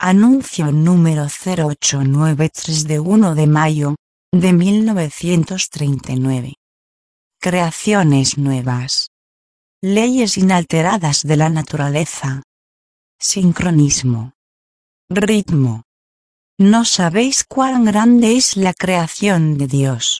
Anuncio número 0893 de 1 de mayo, de 1939. Creaciones nuevas. Leyes inalteradas de la naturaleza. Sincronismo. Ritmo. No sabéis cuán grande es la creación de Dios.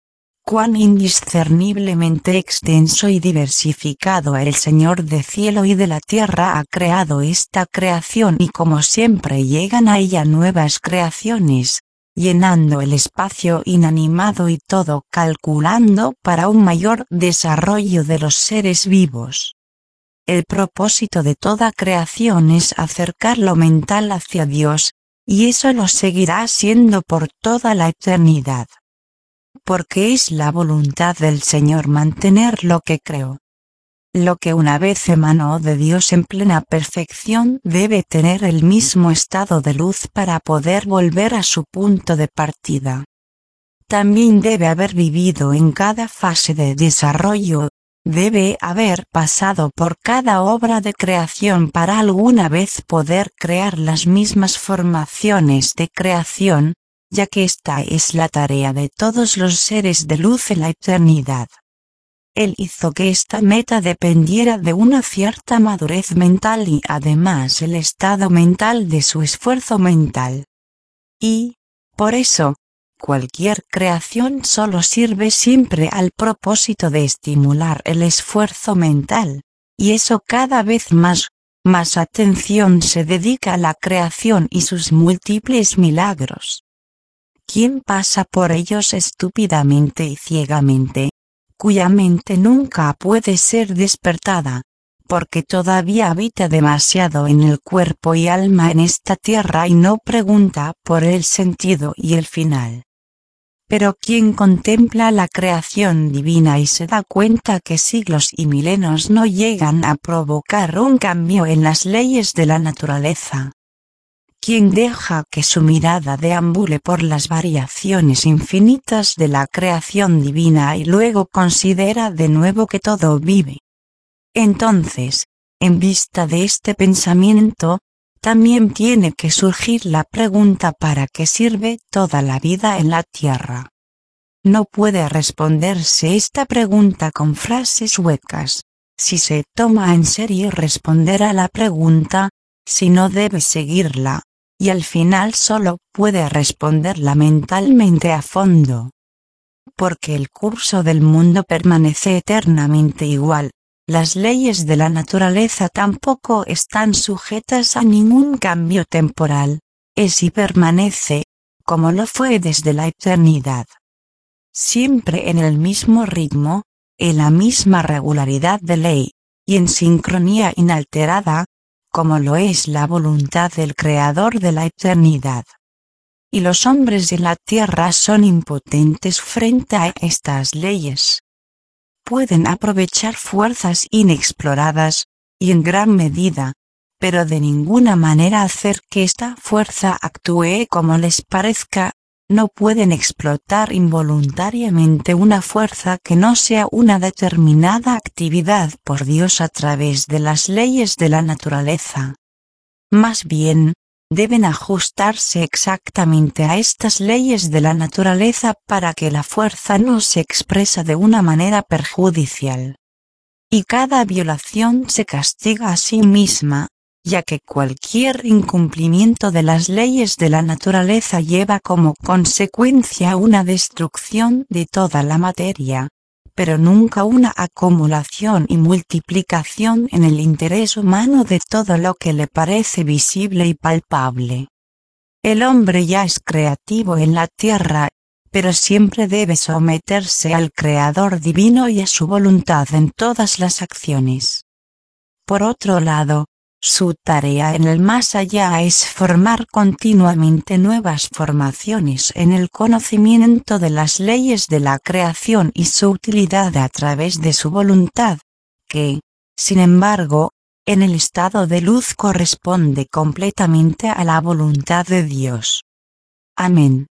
Cuán indiscerniblemente extenso y diversificado el Señor de cielo y de la tierra ha creado esta creación, y como siempre llegan a ella nuevas creaciones, llenando el espacio inanimado y todo calculando para un mayor desarrollo de los seres vivos. El propósito de toda creación es acercar lo mental hacia Dios, y eso lo seguirá siendo por toda la eternidad. Porque es la voluntad del Señor mantener lo que creó. Lo que una vez emanó de Dios en plena perfección debe tener el mismo estado de luz para poder volver a su punto de partida. También debe haber vivido en cada fase de desarrollo, debe haber pasado por cada obra de creación para alguna vez poder crear las mismas formaciones de creación, ya que esta es la tarea de todos los seres de luz en la eternidad. Él hizo que esta meta dependiera de una cierta madurez mental y además el estado mental de su esfuerzo mental. Y, por eso, cualquier creación solo sirve siempre al propósito de estimular el esfuerzo mental, y eso cada vez más atención se dedica a la creación y sus múltiples milagros. ¿Quién pasa por ellos estúpidamente y ciegamente, cuya mente nunca puede ser despertada, porque todavía habita demasiado en el cuerpo y alma en esta tierra y no pregunta por el sentido y el final? Pero quien contempla la creación divina y se da cuenta que siglos y milenios no llegan a provocar un cambio en las leyes de la naturaleza. Quien deja que su mirada deambule por las variaciones infinitas de la creación divina y luego considera de nuevo que todo vive. Entonces, en vista de este pensamiento, también tiene que surgir la pregunta: ¿para qué sirve toda la vida en la tierra? No puede responderse esta pregunta con frases huecas. Si se toma en serio responder a la pregunta, si no debe seguirla, y al final solo puede responderla mentalmente a fondo. Porque el curso del mundo permanece eternamente igual, las leyes de la naturaleza tampoco están sujetas a ningún cambio temporal, es y permanece, como lo fue desde la eternidad. Siempre en el mismo ritmo, en la misma regularidad de ley, y en sincronía inalterada, como lo es la voluntad del Creador de la eternidad. Y los hombres de la tierra son impotentes frente a estas leyes. Pueden aprovechar fuerzas inexploradas, y en gran medida, pero de ninguna manera hacer que esta fuerza actúe como les parezca. No pueden explotar involuntariamente una fuerza que no sea una determinada actividad por Dios a través de las leyes de la naturaleza. Más bien, deben ajustarse exactamente a estas leyes de la naturaleza para que la fuerza no se expresa de una manera perjudicial. Y cada violación se castiga a sí misma, ya que cualquier incumplimiento de las leyes de la naturaleza lleva como consecuencia una destrucción de toda la materia, pero nunca una acumulación y multiplicación en el interés humano de todo lo que le parece visible y palpable. El hombre ya es creativo en la tierra, pero siempre debe someterse al Creador divino y a su voluntad en todas las acciones. Por otro lado, su tarea en el más allá es formar continuamente nuevas formaciones en el conocimiento de las leyes de la creación y su utilidad a través de su voluntad, que, sin embargo, en el estado de luz corresponde completamente a la voluntad de Dios. Amén.